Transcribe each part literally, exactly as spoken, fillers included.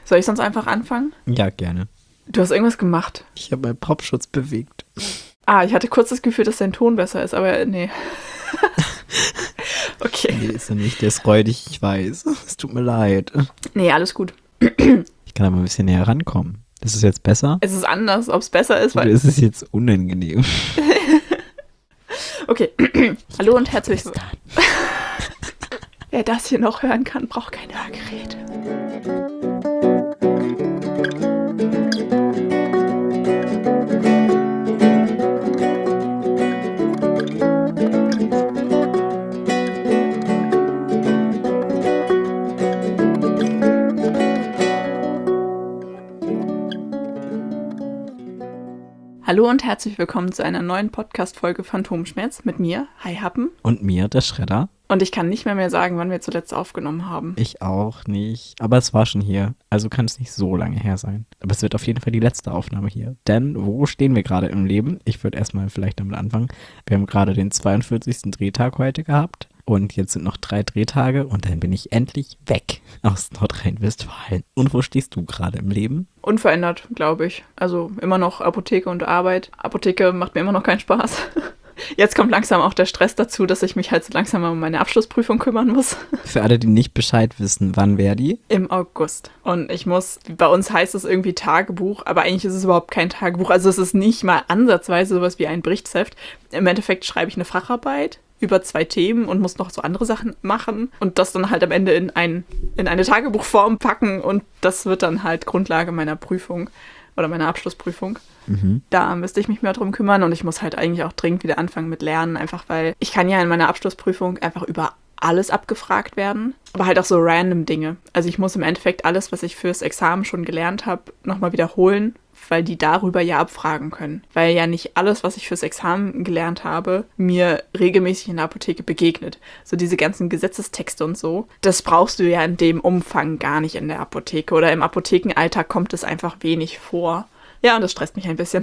Soll ich sonst einfach anfangen? Ja, gerne. Du hast irgendwas gemacht. Ich habe meinen Popschutz bewegt. Ah, ich hatte kurz das Gefühl, dass dein Ton besser ist, aber nee. Okay. Nee, ist er nicht. Der ist räudig, ich weiß. Es tut mir leid. Nee, alles gut. Ich kann aber ein bisschen näher rankommen. Ist es jetzt besser? Es ist anders, ob es besser ist, Oder weil... ist es jetzt unangenehm? Okay. Hallo und herzlich willkommen. Wer das hier noch hören kann, braucht kein Hörgerät. Hallo und herzlich willkommen zu einer neuen Podcast-Folge Phantomschmerz mit mir, Hi Happen. Und mir, der Schredder. Und ich kann nicht mehr mehr sagen, wann wir zuletzt aufgenommen haben. Ich auch nicht. Aber es war schon hier. Also kann es nicht so lange her sein. Aber es wird auf jeden Fall die letzte Aufnahme hier. Denn wo stehen wir gerade im Leben? Ich würde erstmal vielleicht damit anfangen. Wir haben gerade den zweiundvierzigsten Drehtag heute gehabt. Und jetzt sind noch drei Drehtage und dann bin ich endlich weg aus Nordrhein-Westfalen. Und wo stehst du gerade im Leben? Unverändert, glaube ich. Also immer noch Apotheke und Arbeit. Apotheke macht mir immer noch keinen Spaß. Jetzt kommt langsam auch der Stress dazu, dass ich mich halt so langsam um meine Abschlussprüfung kümmern muss. Für alle, die nicht Bescheid wissen, wann wäre die? Im August. Und ich muss, bei uns heißt es irgendwie Tagebuch, aber eigentlich ist es überhaupt kein Tagebuch. Also es ist nicht mal ansatzweise sowas wie ein Berichtsheft. Im Endeffekt schreibe ich eine Facharbeit über zwei Themen und muss noch so andere Sachen machen und das dann halt am Ende in, ein, in eine Tagebuchform packen und das wird dann halt Grundlage meiner Prüfung oder meiner Abschlussprüfung. Mhm. Da müsste ich mich mehr drum kümmern und ich muss halt eigentlich auch dringend wieder anfangen mit Lernen, einfach weil ich kann ja in meiner Abschlussprüfung einfach über alles abgefragt werden, aber halt auch so random Dinge. Also ich muss im Endeffekt alles, was ich fürs Examen schon gelernt habe, nochmal wiederholen, weil die darüber ja abfragen können. Weil ja nicht alles, was ich fürs Examen gelernt habe, mir regelmäßig in der Apotheke begegnet. So diese ganzen Gesetzestexte und so, das brauchst du ja in dem Umfang gar nicht in der Apotheke. Oder im Apothekenalltag kommt es einfach wenig vor. Ja, und das stresst mich ein bisschen.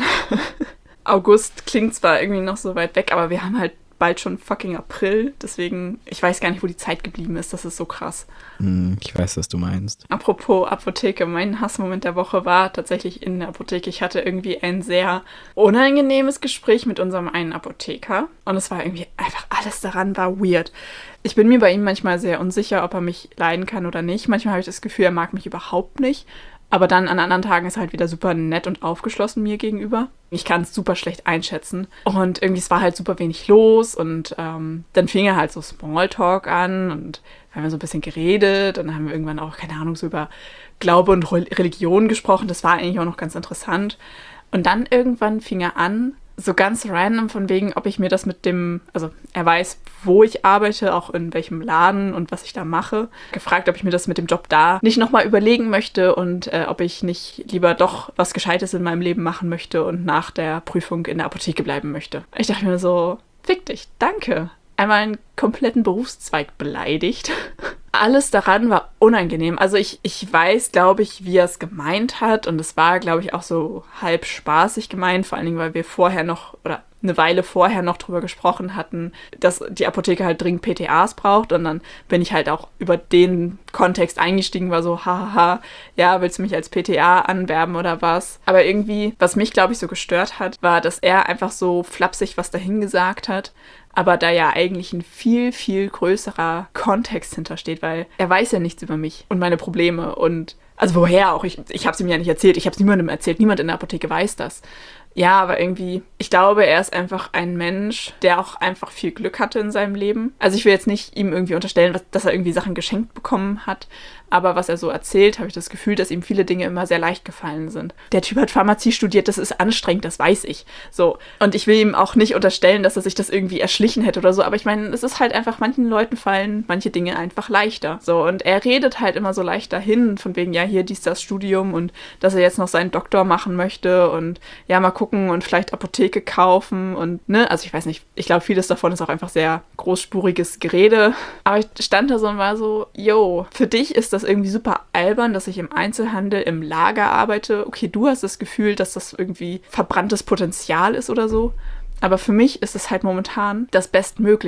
August klingt zwar irgendwie noch so weit weg, aber wir haben halt bald schon fucking April, deswegen, ich weiß gar nicht, wo die Zeit geblieben ist, das ist so krass. Ich weiß, was du meinst. Apropos Apotheke, mein Hassmoment der Woche war tatsächlich in der Apotheke. Ich hatte irgendwie ein sehr unangenehmes Gespräch mit unserem einen Apotheker und es war irgendwie einfach, alles daran war weird. Ich bin mir bei ihm manchmal sehr unsicher, ob er mich leiden kann oder nicht. Manchmal habe ich das Gefühl, er mag mich überhaupt nicht. Aber dann an anderen Tagen ist er halt wieder super nett und aufgeschlossen mir gegenüber. Ich kann es super schlecht einschätzen. Und irgendwie, es war halt super wenig los. Und ähm, dann fing er halt so Smalltalk an. Und wir haben so ein bisschen geredet. Und dann haben wir irgendwann auch, keine Ahnung, so über Glaube und Religion gesprochen. Das war eigentlich auch noch ganz interessant. Und dann irgendwann fing er an, so ganz random von wegen, ob ich mir das mit dem, also er weiß, wo ich arbeite, auch in welchem Laden und was ich da mache, gefragt, ob ich mir das mit dem Job da nicht nochmal überlegen möchte und äh, ob ich nicht lieber doch was Gescheites in meinem Leben machen möchte und nach der Prüfung in der Apotheke bleiben möchte. Ich dachte mir so, fick dich, danke. Einmal einen kompletten Berufszweig beleidigt. Alles daran war unangenehm. Also ich, ich weiß, glaube ich, wie er es gemeint hat. Und es war, glaube ich, auch so halb spaßig gemeint. Vor allen Dingen, weil wir vorher noch, oder eine Weile vorher noch drüber gesprochen hatten, dass die Apotheke halt dringend P T As braucht. Und dann bin ich halt auch über den Kontext eingestiegen, war so, hahaha, ja, willst du mich als P T A anwerben oder was? Aber irgendwie, was mich, glaube ich, so gestört hat, war, dass er einfach so flapsig was dahin gesagt hat. Aber da ja eigentlich ein viel, viel größerer Kontext hintersteht, weil er weiß ja nichts über mich und meine Probleme und also woher auch, ich, ich habe es ihm ja nicht erzählt, ich habe es niemandem erzählt, niemand in der Apotheke weiß das. Ja, aber irgendwie, ich glaube, er ist einfach ein Mensch, der auch einfach viel Glück hatte in seinem Leben. Also ich will jetzt nicht ihm irgendwie unterstellen, was, dass er irgendwie Sachen geschenkt bekommen hat, aber was er so erzählt, habe ich das Gefühl, dass ihm viele Dinge immer sehr leicht gefallen sind. Der Typ hat Pharmazie studiert, das ist anstrengend, das weiß ich. So. Und ich will ihm auch nicht unterstellen, dass er sich das irgendwie erschlichen hätte oder so, aber ich meine, es ist halt einfach, manchen Leuten fallen manche Dinge einfach leichter. So, und er redet halt immer so leicht dahin, von wegen, ja, hier, dies, das Studium und dass er jetzt noch seinen Doktor machen möchte und ja, mal gucken und vielleicht Apotheke kaufen und, ne, also ich weiß nicht, ich glaube, vieles davon ist auch einfach sehr großspuriges Gerede, aber ich stand da so und war so, yo, für dich ist das irgendwie super albern, dass ich im Einzelhandel im Lager arbeite. Okay, du hast das Gefühl, dass das irgendwie verbranntes Potenzial ist oder so, aber für mich ist es halt momentan das Bestmögliche.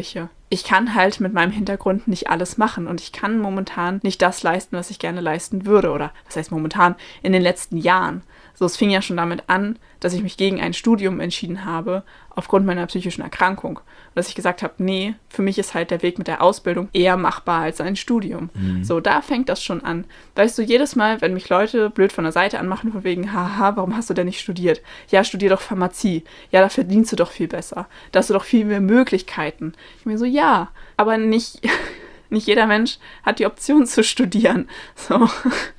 ich kann halt mit meinem Hintergrund nicht alles machen und ich kann momentan nicht das leisten, was ich gerne leisten würde. Oder was heißt momentan? In den letzten Jahren. So, es fing ja schon damit an, dass ich mich gegen ein Studium entschieden habe, aufgrund meiner psychischen Erkrankung. Und dass ich gesagt habe, nee, für mich ist halt der Weg mit der Ausbildung eher machbar als ein Studium. Mhm. So, da fängt das schon an. Weißt du, jedes Mal, wenn mich Leute blöd von der Seite anmachen, von wegen, haha, warum hast du denn nicht studiert? Ja, studier doch Pharmazie. Ja, da verdienst du doch viel besser. Da hast du doch viel mehr Möglichkeiten. Ich mir so, ja, aber nicht, nicht jeder Mensch hat die Option zu studieren. So.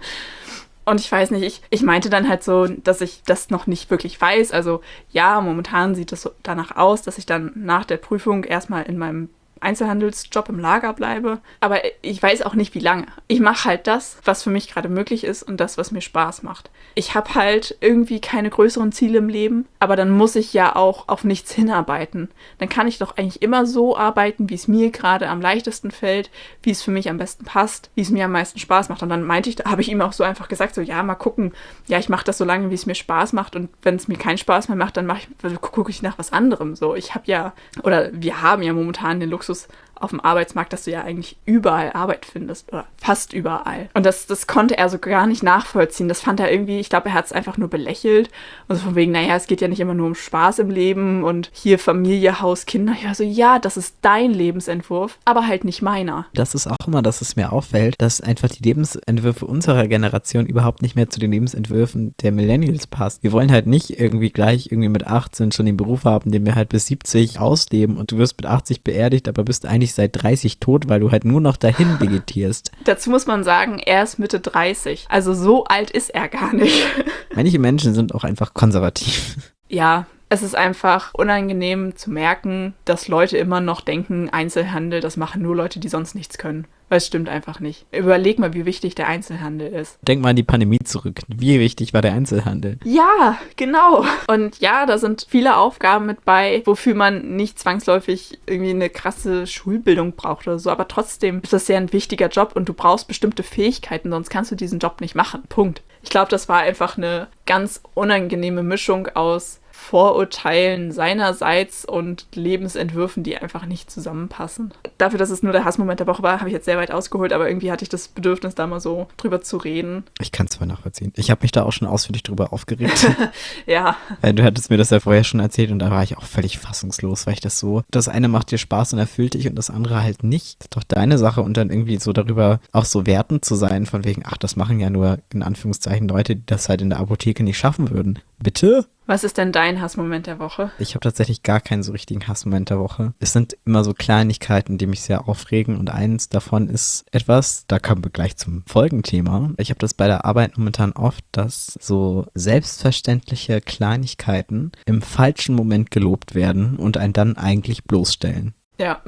Und ich weiß nicht, ich, ich meinte dann halt so, dass ich das noch nicht wirklich weiß. Also ja, momentan sieht es so danach aus, dass ich dann nach der Prüfung erstmal in meinem Einzelhandelsjob im Lager bleibe. Aber ich weiß auch nicht, wie lange. Ich mache halt das, was für mich gerade möglich ist und das, was mir Spaß macht. Ich habe halt irgendwie keine größeren Ziele im Leben, aber dann muss ich ja auch auf nichts hinarbeiten. Dann kann ich doch eigentlich immer so arbeiten, wie es mir gerade am leichtesten fällt, wie es für mich am besten passt, wie es mir am meisten Spaß macht. Und dann meinte ich, da habe ich ihm auch so einfach gesagt, so ja, mal gucken. Ja, ich mache das so lange, wie es mir Spaß macht und wenn es mir keinen Spaß mehr macht, dann mache ich, gucke ich nach was anderem. So, ich habe ja, oder wir haben ja momentan den Luxus auf dem Arbeitsmarkt, dass du ja eigentlich überall Arbeit findest oder fast überall. Und das, das konnte er so gar nicht nachvollziehen. Das fand er irgendwie, ich glaube, er hat es einfach nur belächelt. Und so von wegen, naja, es geht ja nicht immer nur um Spaß im Leben und hier Familie, Haus, Kinder. Ich war so, ja, das ist dein Lebensentwurf, aber halt nicht meiner. Das ist auch immer, dass es mir auffällt, dass einfach die Lebensentwürfe unserer Generation überhaupt nicht mehr zu den Lebensentwürfen der Millennials passt. Wir wollen halt nicht irgendwie gleich irgendwie mit achtzehn schon den Beruf haben, den wir halt bis siebzig ausleben und du wirst mit achtzig beerdigt, aber bist eigentlich seit dreißig tot, weil du halt nur noch dahin vegetierst. Dazu muss man sagen, er ist Mitte dreißig. Also so alt ist er gar nicht. Manche Menschen sind auch einfach konservativ. Ja, es ist einfach unangenehm zu merken, dass Leute immer noch denken, Einzelhandel, das machen nur Leute, die sonst nichts können. Weil es stimmt einfach nicht. Überleg mal, wie wichtig der Einzelhandel ist. Denk mal an die Pandemie zurück. Wie wichtig war der Einzelhandel? Ja, genau. Und ja, da sind viele Aufgaben mit bei, wofür man nicht zwangsläufig irgendwie eine krasse Schulbildung braucht oder so. Aber trotzdem ist das ja ein wichtiger Job und du brauchst bestimmte Fähigkeiten, sonst kannst du diesen Job nicht machen. Punkt. Ich glaube, das war einfach eine ganz unangenehme Mischung aus Vorurteilen seinerseits und Lebensentwürfen, die einfach nicht zusammenpassen. Dafür, dass es nur der Hassmoment der Woche war, habe ich jetzt sehr weit ausgeholt, aber irgendwie hatte ich das Bedürfnis, da mal so drüber zu reden. Ich kann es zwar nachvollziehen. Ich habe mich da auch schon ausführlich drüber aufgeregt. Ja. Du hattest mir das ja vorher schon erzählt und da war ich auch völlig fassungslos, weil ich das so, das eine macht dir Spaß und erfüllt dich und das andere halt nicht. Das ist doch deine Sache und dann irgendwie so darüber auch so wertend zu sein, von wegen, ach, das machen ja nur in Anführungszeichen Leute, die das halt in der Apotheke nicht schaffen würden. Bitte? Was ist denn dein Hassmoment der Woche? Ich habe tatsächlich gar keinen so richtigen Hassmoment der Woche. Es sind immer so Kleinigkeiten, die mich sehr aufregen und eins davon ist etwas, da kommen wir gleich zum Folgenthema. Ich habe das bei der Arbeit momentan oft, dass so selbstverständliche Kleinigkeiten im falschen Moment gelobt werden und einen dann eigentlich bloßstellen. Ja.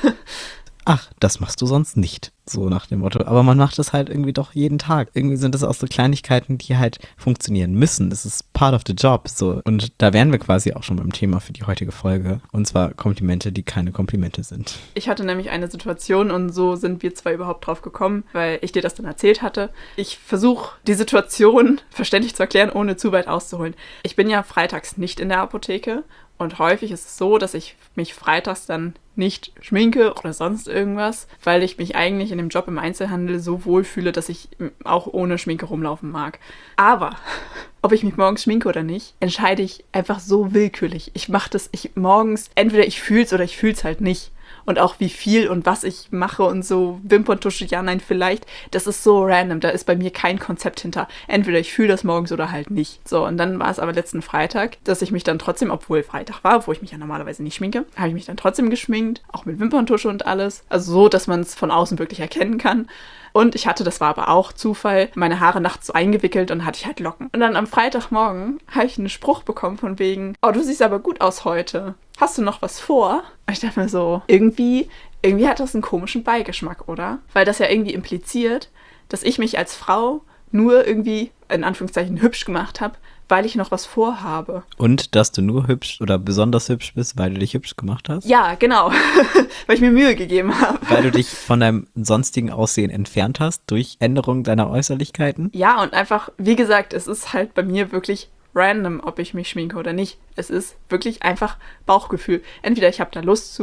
Ach, das machst du sonst nicht. So nach dem Motto. Aber man macht das halt irgendwie doch jeden Tag. Irgendwie sind das auch so Kleinigkeiten, die halt funktionieren müssen. Das ist part of the job. So. Und da wären wir quasi auch schon beim Thema für die heutige Folge. Und zwar Komplimente, die keine Komplimente sind. Ich hatte nämlich eine Situation und so sind wir zwei überhaupt drauf gekommen, weil ich dir das dann erzählt hatte. Ich versuche, die Situation verständlich zu erklären, ohne zu weit auszuholen. Ich bin ja freitags nicht in der Apotheke. Und häufig ist es so, dass ich mich freitags dann nicht schminke oder sonst irgendwas, weil ich mich eigentlich in dem Job im Einzelhandel so wohlfühle, dass ich auch ohne Schminke rumlaufen mag. Aber ob ich mich morgens schminke oder nicht, entscheide ich einfach so willkürlich. Ich mache das ich morgens, entweder ich fühl's oder ich fühl's halt nicht. Und auch wie viel und was ich mache und so Wimperntusche, ja, nein, vielleicht, das ist so random, da ist bei mir kein Konzept hinter. Entweder ich fühle das morgens oder halt nicht. So, und dann war es aber letzten Freitag, dass ich mich dann trotzdem, obwohl Freitag war, wo ich mich ja normalerweise nicht schminke, habe ich mich dann trotzdem geschminkt, auch mit Wimperntusche und alles. Also so, dass man es von außen wirklich erkennen kann. Und ich hatte, das war aber auch Zufall, meine Haare nachts so eingewickelt und hatte ich halt Locken. Und dann am Freitagmorgen habe ich einen Spruch bekommen von wegen, oh, du siehst aber gut aus heute. Hast du noch was vor? Und ich dachte mir so, irgendwie, irgendwie hat das einen komischen Beigeschmack, oder? Weil das ja irgendwie impliziert, dass ich mich als Frau nur irgendwie, in Anführungszeichen, hübsch gemacht habe, weil ich noch was vorhabe. Und dass du nur hübsch oder besonders hübsch bist, weil du dich hübsch gemacht hast? Ja, genau. Weil ich mir Mühe gegeben habe. Weil du dich von deinem sonstigen Aussehen entfernt hast durch Änderung deiner Äußerlichkeiten? Ja, und einfach, wie gesagt, es ist halt bei mir wirklich random, ob ich mich schminke oder nicht. Es ist wirklich einfach Bauchgefühl. Entweder ich habe da Lust zu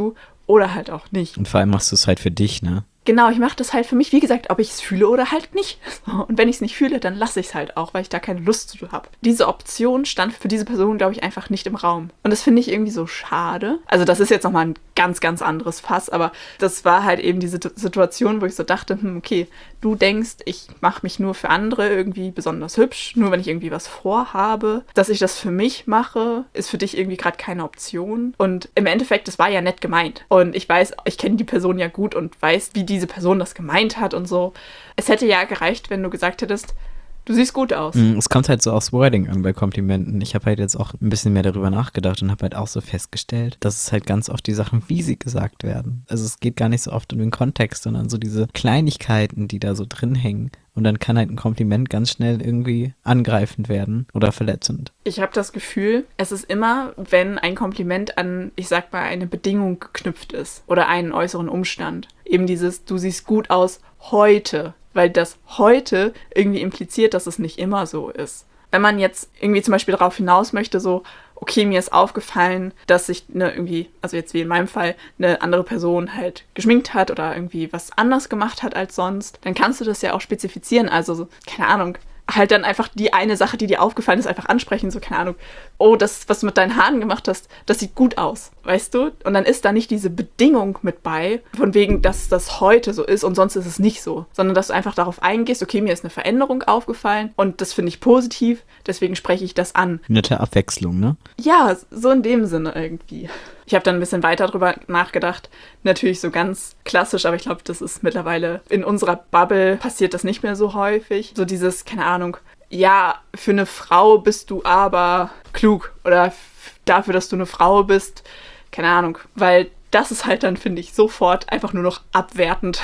oder halt auch nicht. Und vor allem machst du es halt für dich, ne? Genau, ich mache das halt für mich, wie gesagt, ob ich es fühle oder halt nicht. Und wenn ich es nicht fühle, dann lasse ich es halt auch, weil ich da keine Lust zu habe. Diese Option stand für diese Person, glaube ich, einfach nicht im Raum. Und das finde ich irgendwie so schade. Also das ist jetzt nochmal ein ganz, ganz anderes Fass, aber das war halt eben diese Situation, wo ich so dachte, hm, okay, du denkst, ich mache mich nur für andere irgendwie besonders hübsch, nur wenn ich irgendwie was vorhabe. Dass ich das für mich mache, ist für dich irgendwie gerade keine Option. Und im Endeffekt, das war ja nett gemeint. Und ich weiß, ich kenne die Person ja gut und weiß, wie die diese Person das gemeint hat und so. Es hätte ja gereicht, wenn du gesagt hättest, du siehst gut aus. Es kommt halt so aufs Wording an bei Komplimenten. Ich habe halt jetzt auch ein bisschen mehr darüber nachgedacht und habe halt auch so festgestellt, dass es halt ganz oft die Sachen, wie sie gesagt werden. Also es geht gar nicht so oft um den Kontext, sondern so diese Kleinigkeiten, die da so drin hängen. Und dann kann halt ein Kompliment ganz schnell irgendwie angreifend werden oder verletzend. Ich habe das Gefühl, es ist immer, wenn ein Kompliment an, ich sag mal, eine Bedingung geknüpft ist oder einen äußeren Umstand. Eben dieses, du siehst gut aus heute, weil das heute irgendwie impliziert, dass es nicht immer so ist. Wenn man jetzt irgendwie zum Beispiel darauf hinaus möchte, so, okay, mir ist aufgefallen, dass sich eine irgendwie, also jetzt wie in meinem Fall, eine andere Person halt geschminkt hat oder irgendwie was anders gemacht hat als sonst, dann kannst du das ja auch spezifizieren. Also, so, keine Ahnung, halt dann einfach die eine Sache, die dir aufgefallen ist, einfach ansprechen. So, keine Ahnung, oh, das, was du mit deinen Haaren gemacht hast, das sieht gut aus, weißt du? Und dann ist da nicht diese Bedingung mit bei, von wegen, dass das heute so ist und sonst ist es nicht so. Sondern, dass du einfach darauf eingehst, okay, mir ist eine Veränderung aufgefallen und das finde ich positiv, deswegen spreche ich das an. Nette Abwechslung, ne? Ja, so in dem Sinne irgendwie. Ich habe dann ein bisschen weiter drüber nachgedacht. Natürlich so ganz klassisch, aber ich glaube, das ist mittlerweile in unserer Bubble passiert das nicht mehr so häufig. So dieses, keine Ahnung, ja, für eine Frau bist du aber klug oder f- dafür, dass du eine Frau bist, keine Ahnung. Weil das ist halt dann, finde ich, sofort einfach nur noch abwertend.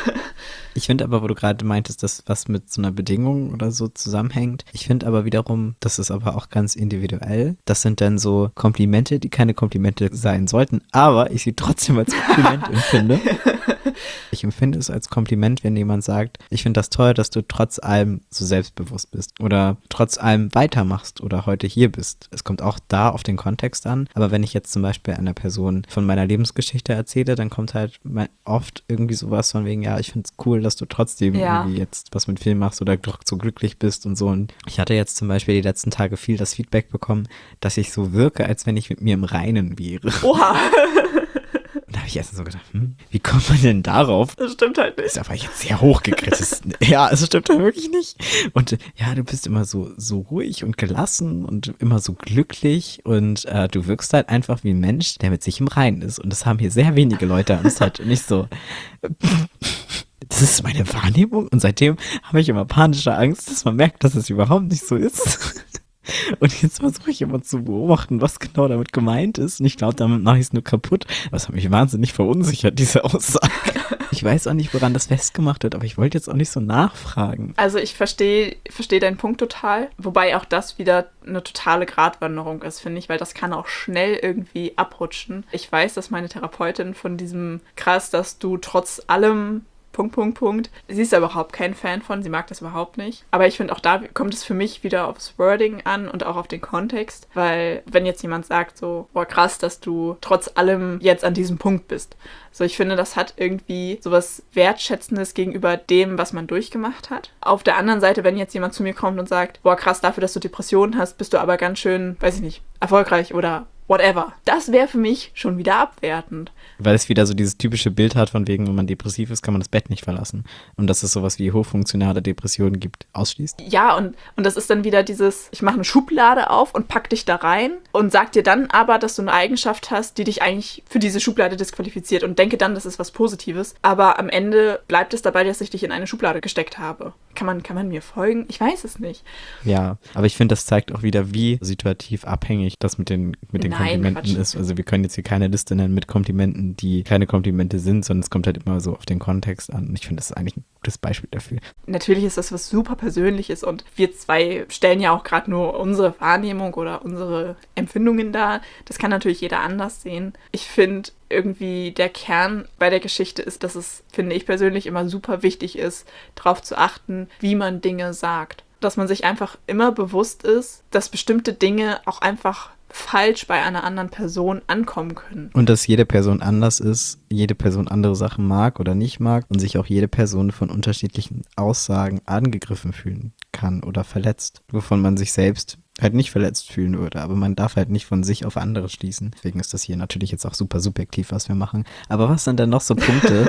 Ich finde aber, wo du gerade meintest, dass was mit so einer Bedingung oder so zusammenhängt. Ich finde aber wiederum, das ist aber auch ganz individuell. Das sind dann so Komplimente, die keine Komplimente sein sollten, aber ich sie trotzdem als Kompliment empfinde. Ich empfinde es als Kompliment, wenn jemand sagt, ich finde das toll, dass du trotz allem so selbstbewusst bist oder trotz allem weitermachst oder heute hier bist. Es kommt auch da auf den Kontext an, aber wenn ich jetzt zum Beispiel einer Person von meiner Lebensgeschichte erzähle, dann kommt halt oft irgendwie sowas von wegen, ja, ich finde es cool, dass du trotzdem ja. irgendwie jetzt was mit Film machst oder doch so glücklich bist und so. Und ich hatte jetzt zum Beispiel die letzten Tage viel das Feedback bekommen, dass ich so wirke, als wenn ich mit mir im Reinen wäre. Oha! Da habe ich erst so gedacht, hm, wie kommt man denn darauf? Das stimmt halt nicht. Das ist aber jetzt sehr hochgegriffen. Ja, es stimmt halt wirklich nicht. Und äh, ja, du bist immer so, so ruhig und gelassen und immer so glücklich und äh, du wirkst halt einfach wie ein Mensch, der mit sich im Reinen ist. Und das haben hier sehr wenige Leute. Und es ist halt nicht so, das ist meine Wahrnehmung. Und seitdem habe ich immer panische Angst, dass man merkt, dass es überhaupt nicht so ist. Und jetzt versuche ich immer zu beobachten, was genau damit gemeint ist. Und ich glaube, damit mache ich es nur kaputt. Aber es hat mich wahnsinnig verunsichert, diese Aussage. Ich weiß auch nicht, woran das festgemacht wird, aber ich wollte jetzt auch nicht so nachfragen. Also ich verstehe verstehe deinen Punkt total. Wobei auch das wieder eine totale Gratwanderung ist, finde ich, weil das kann auch schnell irgendwie abrutschen. Ich weiß, dass meine Therapeutin von diesem krass, dass du trotz allem Punkt, Punkt, Punkt. Sie ist da überhaupt kein Fan von, sie mag das überhaupt nicht. Aber ich finde, auch da kommt es für mich wieder aufs Wording an und auch auf den Kontext, weil wenn jetzt jemand sagt so, boah krass, dass du trotz allem jetzt an diesem Punkt bist. So, ich finde, das hat irgendwie sowas Wertschätzendes gegenüber dem, was man durchgemacht hat. Auf der anderen Seite, wenn jetzt jemand zu mir kommt und sagt, boah krass, dafür, dass du Depressionen hast, bist du aber ganz schön, weiß ich nicht, erfolgreich oder whatever. Das wäre für mich schon wieder abwertend. Weil es wieder so dieses typische Bild hat, von wegen, wenn man depressiv ist, kann man das Bett nicht verlassen. Und dass es sowas wie hochfunktionale Depressionen gibt, ausschließt. Ja, und, und das ist dann wieder dieses, ich mache eine Schublade auf und pack dich da rein und sag dir dann aber, dass du eine Eigenschaft hast, die dich eigentlich für diese Schublade disqualifiziert und denke dann, das ist was Positives. Aber am Ende bleibt es dabei, dass ich dich in eine Schublade gesteckt habe. Kann man, kann man mir folgen? Ich weiß es nicht. Ja, aber ich finde, das zeigt auch wieder, wie situativ abhängig das mit den, mit den Nein, Komplimenten Quatsch. ist. Also wir können jetzt hier keine Liste nennen mit Komplimenten, die keine Komplimente sind, sondern es kommt halt immer so auf den Kontext an. Und ich finde, das ist eigentlich ein gutes Beispiel dafür. Natürlich ist das was super Persönliches und wir zwei stellen ja auch gerade nur unsere Wahrnehmung oder unsere Empfindungen dar. Das kann natürlich jeder anders sehen. Ich finde irgendwie der Kern bei der Geschichte ist, dass es, finde ich persönlich, immer super wichtig ist, darauf zu achten, wie man Dinge sagt. Dass man sich einfach immer bewusst ist, dass bestimmte Dinge auch einfach falsch bei einer anderen Person ankommen können. Und dass jede Person anders ist, jede Person andere Sachen mag oder nicht mag und sich auch jede Person von unterschiedlichen Aussagen angegriffen fühlen kann oder verletzt, wovon man sich selbst halt nicht verletzt fühlen würde, aber man darf halt nicht von sich auf andere schließen. Deswegen ist das hier natürlich jetzt auch super subjektiv, was wir machen. Aber was sind denn noch so Punkte?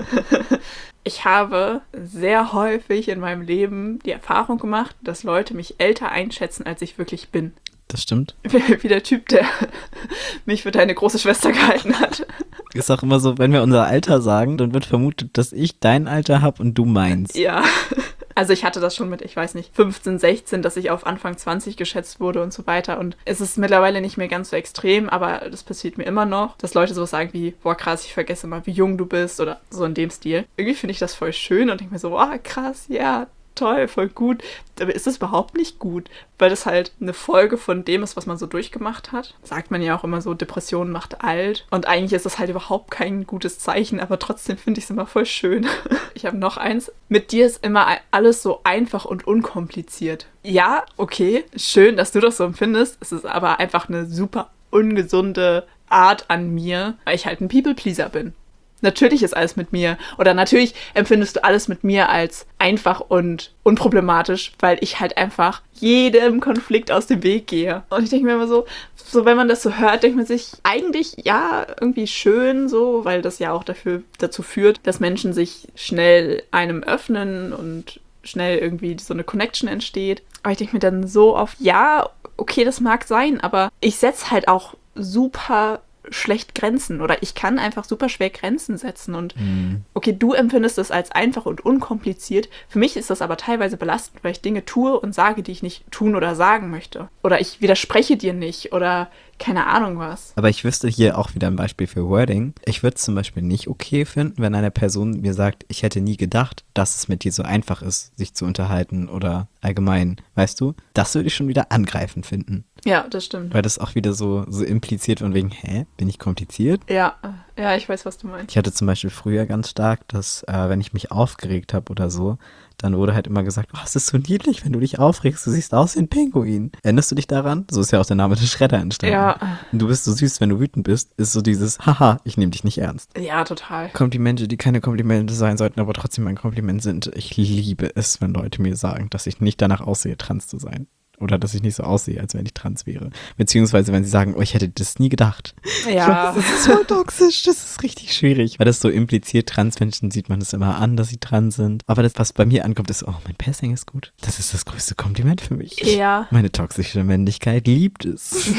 Ich habe sehr häufig in meinem Leben die Erfahrung gemacht, dass Leute mich älter einschätzen, als ich wirklich bin. Das stimmt. Wie der Typ, der mich für deine große Schwester gehalten hat. Ist auch immer so, wenn wir unser Alter sagen, dann wird vermutet, dass ich dein Alter habe und du meins. Ja. Also ich hatte das schon mit, ich weiß nicht, fünfzehn, sechzehn, dass ich auf Anfang zwanzig geschätzt wurde und so weiter. Und es ist mittlerweile nicht mehr ganz so extrem, aber das passiert mir immer noch, dass Leute sowas sagen wie, boah krass, ich vergesse mal, wie jung du bist oder so in dem Stil. Irgendwie finde ich das voll schön und denke mir so, boah krass, ja, toll, voll gut. Aber ist das überhaupt nicht gut, weil das halt eine Folge von dem ist, was man so durchgemacht hat. Sagt man ja auch immer so, Depression macht alt. Und eigentlich ist das halt überhaupt kein gutes Zeichen, aber trotzdem finde ich es immer voll schön. Ich habe noch eins. Mit dir ist immer alles so einfach und unkompliziert. Ja, okay, schön, dass du das so empfindest. Es ist aber einfach eine super ungesunde Art an mir, weil ich halt ein People-Pleaser bin. Natürlich ist alles mit mir oder natürlich empfindest du alles mit mir als einfach und unproblematisch, weil ich halt einfach jedem Konflikt aus dem Weg gehe. Und ich denke mir immer so, so wenn man das so hört, denkt man sich eigentlich, ja, irgendwie schön so, weil das ja auch dafür, dazu führt, dass Menschen sich schnell einem öffnen und schnell irgendwie so eine Connection entsteht. Aber ich denke mir dann so oft, ja, okay, das mag sein, aber ich setze halt auch super schlecht Grenzen oder ich kann einfach super schwer Grenzen setzen und mhm. okay, du empfindest das als einfach und unkompliziert. Für mich ist das aber teilweise belastend, weil ich Dinge tue und sage, die ich nicht tun oder sagen möchte. Oder ich widerspreche dir nicht oder keine Ahnung was. Aber ich wüsste hier auch wieder ein Beispiel für Wording. Ich würde es zum Beispiel nicht okay finden, wenn eine Person mir sagt, ich hätte nie gedacht, dass es mit dir so einfach ist, sich zu unterhalten oder allgemein, weißt du? Das würde ich schon wieder angreifend finden. Ja, das stimmt. Weil das auch wieder so, so impliziert von wegen, hä, bin ich kompliziert? Ja, ja, ich weiß, was du meinst. Ich hatte zum Beispiel früher ganz stark, dass äh, wenn ich mich aufgeregt habe oder so, dann wurde halt immer gesagt, oh, es ist so niedlich, wenn du dich aufregst, du siehst aus wie ein Pinguin. Erinnerst du dich daran? So ist ja auch der Name des Schredder entstanden. Ja. Du bist so süß, wenn du wütend bist, ist so dieses, haha, ich nehme dich nicht ernst. Ja, total. Komplimente, die keine Komplimente sein sollten, aber trotzdem ein Kompliment sind. Ich liebe es, wenn Leute mir sagen, dass ich nicht danach aussehe, trans zu sein. Oder dass ich nicht so aussehe, als wenn ich trans wäre. Beziehungsweise, wenn sie sagen, oh, ich hätte das nie gedacht. Ja. Das ist so toxisch, das ist richtig schwierig. Weil das so impliziert, Transmenschen sieht man es immer an, dass sie trans sind. Aber das, was bei mir ankommt, ist, oh, mein Passing ist gut. Das ist das größte Kompliment für mich. Ja. Meine toxische Männlichkeit liebt es.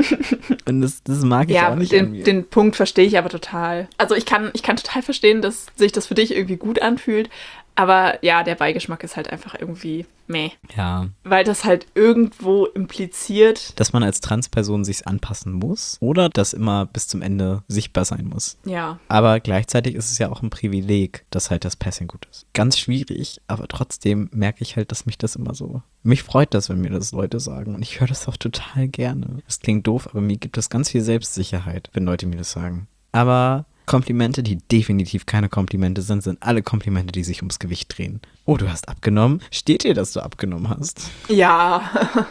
Und das, das mag ich ja, auch nicht den, an mir. den Punkt verstehe ich aber total. Also ich kann, ich kann total verstehen, dass sich das für dich irgendwie gut anfühlt. Aber ja, der Beigeschmack ist halt einfach irgendwie meh. Ja. Weil das halt irgendwo impliziert. Dass man als Transperson sich anpassen muss oder das immer bis zum Ende sichtbar sein muss. Ja. Aber gleichzeitig ist es ja auch ein Privileg, dass halt das Passing gut ist. Ganz schwierig, aber trotzdem merke ich halt, dass mich das immer so... Mich freut das, wenn mir das Leute sagen und ich höre das auch total gerne. Das klingt doof, aber mir gibt es ganz viel Selbstsicherheit, wenn Leute mir das sagen. Aber... Komplimente, die definitiv keine Komplimente sind, sind alle Komplimente, die sich ums Gewicht drehen. Oh, du hast abgenommen? Steht dir, dass du abgenommen hast? Ja.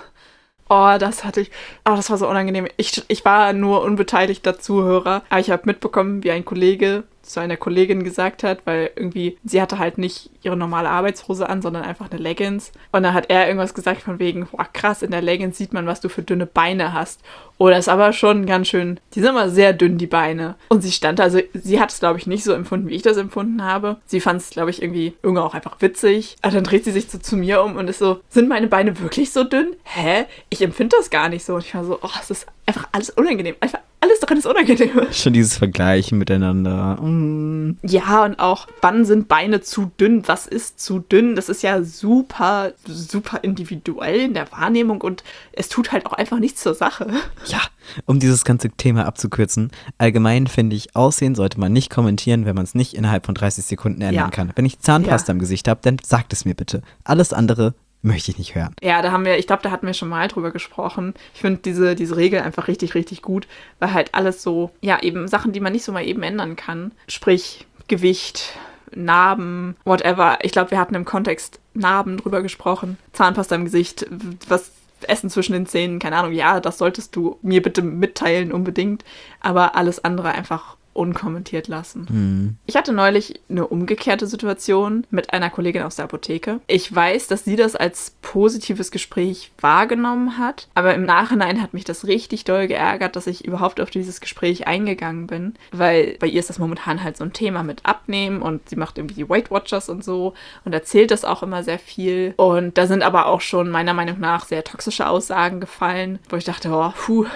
Oh, das hatte ich. Oh, das war so unangenehm. Ich, ich war nur unbeteiligter Zuhörer, aber ich habe mitbekommen, wie ein Kollege zu einer Kollegin gesagt hat, weil irgendwie, sie hatte halt nicht ihre normale Arbeitshose an, sondern einfach eine Leggings. Und dann hat er irgendwas gesagt von wegen, boah, krass, in der Leggings sieht man, was du für dünne Beine hast. Oh, das ist aber schon ganz schön, die sind immer sehr dünn, die Beine. Und sie stand, also sie hat es, glaube ich, nicht so empfunden, wie ich das empfunden habe. Sie fand es, glaube ich, irgendwie irgendwie auch einfach witzig. Aber dann dreht sie sich so zu mir um und ist so, sind meine Beine wirklich so dünn? Hä? Ich empfinde das gar nicht so. Und ich war so, oh, es ist einfach alles unangenehm. Einfach alles daran ist unangenehm. Schon dieses Vergleichen miteinander. Mm. Ja, und auch, wann sind Beine zu dünn? Was ist zu dünn? Das ist ja super, super individuell in der Wahrnehmung und es tut halt auch einfach nichts zur Sache. Ja, um dieses ganze Thema abzukürzen, allgemein finde ich, Aussehen sollte man nicht kommentieren, wenn man es nicht innerhalb von dreißig Sekunden ändern Ja. kann. Wenn ich Zahnpasta Ja. im Gesicht habe, dann sagt es mir bitte. Alles andere möchte ich nicht hören. Ja, da haben wir, ich glaube, da hatten wir schon mal drüber gesprochen. Ich finde diese, diese Regel einfach richtig, richtig gut, weil halt alles so, ja, eben Sachen, die man nicht so mal eben ändern kann. Sprich, Gewicht, Narben, whatever. Ich glaube, wir hatten im Kontext Narben drüber gesprochen. Zahnpasta im Gesicht, was Essen zwischen den Zähnen, keine Ahnung, ja, das solltest du mir bitte mitteilen unbedingt, aber alles andere einfach unkommentiert lassen. Hm. Ich hatte neulich eine umgekehrte Situation mit einer Kollegin aus der Apotheke. Ich weiß, dass sie das als positives Gespräch wahrgenommen hat, aber im Nachhinein hat mich das richtig doll geärgert, dass ich überhaupt auf dieses Gespräch eingegangen bin, weil bei ihr ist das momentan halt so ein Thema mit Abnehmen und sie macht irgendwie Weight Watchers und so und erzählt das auch immer sehr viel. Und da sind aber auch schon meiner Meinung nach sehr toxische Aussagen gefallen, wo ich dachte, oh, puh,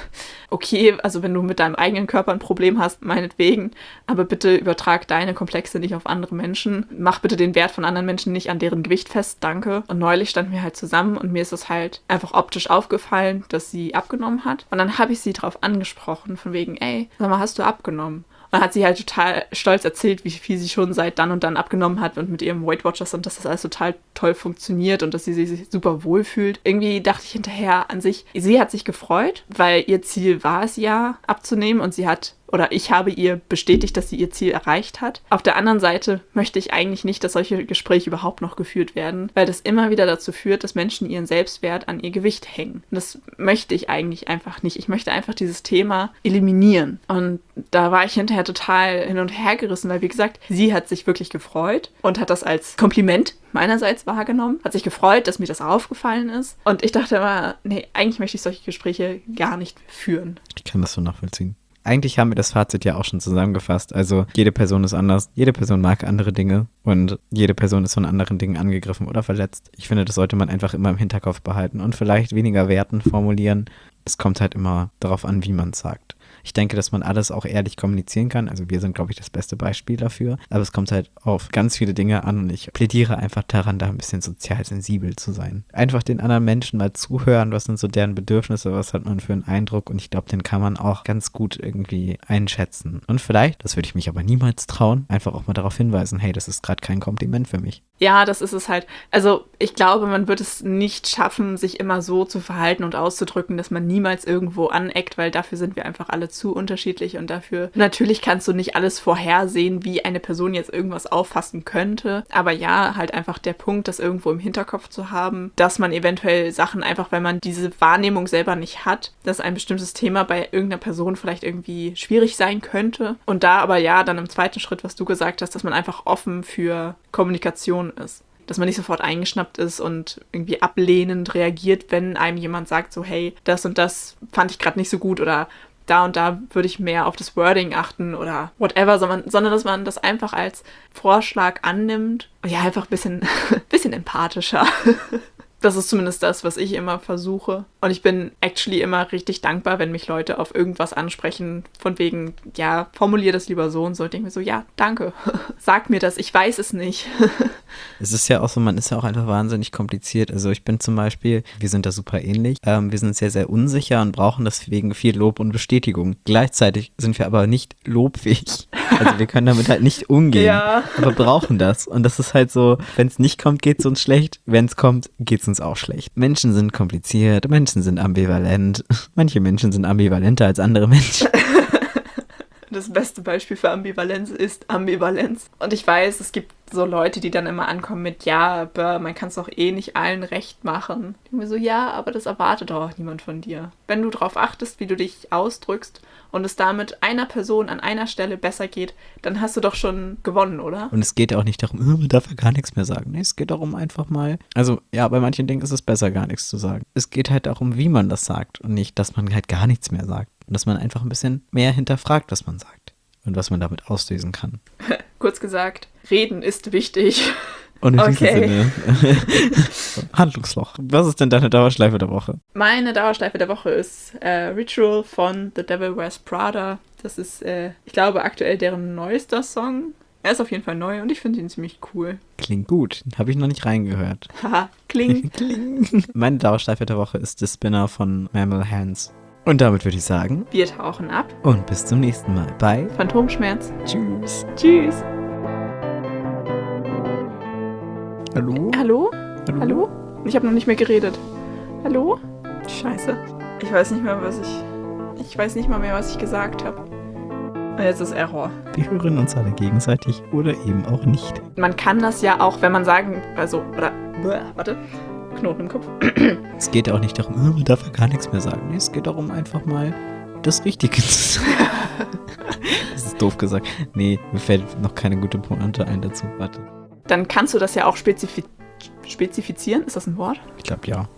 okay, also wenn du mit deinem eigenen Körper ein Problem hast, meinetwegen, aber bitte übertrag deine Komplexe nicht auf andere Menschen. Mach bitte den Wert von anderen Menschen nicht an deren Gewicht fest, danke. Und neulich standen wir halt zusammen und mir ist es halt einfach optisch aufgefallen, dass sie abgenommen hat. Und dann habe ich sie drauf angesprochen, von wegen, ey, sag mal, hast du abgenommen? Und dann hat sie halt total stolz erzählt, wie viel sie schon seit dann und dann abgenommen hat und mit ihrem Weight Watchers und dass das alles total toll funktioniert und dass sie sich super wohl fühlt. Irgendwie dachte ich hinterher an sich, sie hat sich gefreut, weil ihr Ziel war es ja, abzunehmen und sie hat oder ich habe ihr bestätigt, dass sie ihr Ziel erreicht hat. Auf der anderen Seite möchte ich eigentlich nicht, dass solche Gespräche überhaupt noch geführt werden, weil das immer wieder dazu führt, dass Menschen ihren Selbstwert an ihr Gewicht hängen. Und das möchte ich eigentlich einfach nicht. Ich möchte einfach dieses Thema eliminieren. Und da war ich hinterher total hin und her gerissen, weil wie gesagt, sie hat sich wirklich gefreut und hat das als Kompliment meinerseits wahrgenommen, hat sich gefreut, dass mir das aufgefallen ist. Und ich dachte immer, nee, eigentlich möchte ich solche Gespräche gar nicht führen. Ich kann das so nachvollziehen. Eigentlich haben wir das Fazit ja auch schon zusammengefasst. Also jede Person ist anders, jede Person mag andere Dinge und jede Person ist von anderen Dingen angegriffen oder verletzt. Ich finde, das sollte man einfach immer im Hinterkopf behalten und vielleicht weniger Werten formulieren. Es kommt halt immer darauf an, wie man es sagt. Ich denke, dass man alles auch ehrlich kommunizieren kann. Also wir sind, glaube ich, das beste Beispiel dafür. Aber es kommt halt auf ganz viele Dinge an und ich plädiere einfach daran, da ein bisschen sozial sensibel zu sein. Einfach den anderen Menschen mal zuhören, was sind so deren Bedürfnisse, was hat man für einen Eindruck und ich glaube, den kann man auch ganz gut irgendwie einschätzen. Und vielleicht, das würde ich mich aber niemals trauen, einfach auch mal darauf hinweisen, hey, das ist gerade kein Kompliment für mich. Ja, das ist es halt. Also ich glaube, man wird es nicht schaffen, sich immer so zu verhalten und auszudrücken, dass man niemals irgendwo aneckt, weil dafür sind wir einfach alle zu unterschiedlich und dafür, natürlich kannst du nicht alles vorhersehen, wie eine Person jetzt irgendwas auffassen könnte, aber ja, halt einfach der Punkt, das irgendwo im Hinterkopf zu haben, dass man eventuell Sachen einfach, weil man diese Wahrnehmung selber nicht hat, dass ein bestimmtes Thema bei irgendeiner Person vielleicht irgendwie schwierig sein könnte und da aber ja, dann im zweiten Schritt, was du gesagt hast, dass man einfach offen für Kommunikation ist. Dass man nicht sofort eingeschnappt ist und irgendwie ablehnend reagiert, wenn einem jemand sagt so, hey, das und das fand ich gerade nicht so gut oder da und da würde ich mehr auf das Wording achten oder whatever, sondern, sondern dass man das einfach als Vorschlag annimmt und ja, einfach ein bisschen, bisschen empathischer. Das ist zumindest das, was ich immer versuche. Und ich bin actually immer richtig dankbar, wenn mich Leute auf irgendwas ansprechen, von wegen, ja, formulier das lieber so und so. Und denke mir so, ja, danke. Sag mir das, ich weiß es nicht. Es ist ja auch so, man ist ja auch einfach wahnsinnig kompliziert. Also ich bin zum Beispiel, wir sind da super ähnlich. Ähm, wir sind sehr, sehr unsicher und brauchen deswegen viel Lob und Bestätigung. Gleichzeitig sind wir aber nicht lobfähig. Also wir können damit halt nicht umgehen. Ja. Aber brauchen das. Und das ist halt so, wenn es nicht kommt, geht es uns schlecht. Wenn es kommt, geht es uns auch schlecht. Menschen sind kompliziert, Menschen sind ambivalent. Manche Menschen sind ambivalenter als andere Menschen. Das beste Beispiel für Ambivalenz ist Ambivalenz. Und ich weiß, es gibt so Leute, die dann immer ankommen mit, ja, aber man kann es doch eh nicht allen recht machen. Ich denke mir so, ja, aber das erwartet doch auch niemand von dir. Wenn du darauf achtest, wie du dich ausdrückst und es damit einer Person an einer Stelle besser geht, dann hast du doch schon gewonnen, oder? Und es geht auch nicht darum, man darf ja gar nichts mehr sagen. Nee, es geht darum einfach mal, also ja, bei manchen Dingen ist es besser, gar nichts zu sagen. Es geht halt darum, wie man das sagt und nicht, dass man halt gar nichts mehr sagt. Und dass man einfach ein bisschen mehr hinterfragt, was man sagt und was man damit auslösen kann. Kurz gesagt, reden ist wichtig. Und in Okay. diesem Sinne, Handlungsloch. Was ist denn deine Dauerschleife der Woche? Meine Dauerschleife der Woche ist äh, Ritual von The Devil Wears Prada. Das ist, äh, ich glaube, aktuell deren neuester Song. Er ist auf jeden Fall neu und ich finde ihn ziemlich cool. Klingt gut. Habe ich noch nicht reingehört. Haha, kling. Kling. Meine Dauerschleife der Woche ist The Spinner von Mammal Hands. Und damit würde ich sagen, Wir tauchen ab. und bis zum nächsten Mal bei Phantomschmerz. Tschüss. Tschüss. Hallo? Hallo? Hallo? Ich habe noch nicht mehr geredet. Hallo? Scheiße. Ich weiß nicht mehr, was ich... Ich weiß nicht mal mehr, was ich gesagt habe. Und jetzt ist Error. Wir hören uns alle gegenseitig oder eben auch nicht. Man kann das ja auch, wenn man sagen... Also, oder... Warte. Knoten im Kopf. Es geht ja auch nicht darum, oh, man darf ja gar nichts mehr sagen. Nee, es geht darum, einfach mal das Richtige zu sagen. Das ist doof gesagt. Nee, mir fällt noch keine gute Pointe ein dazu. Warte. Dann kannst du das ja auch spezifi- spezifizieren. Ist das ein Wort? Ich glaube, ja.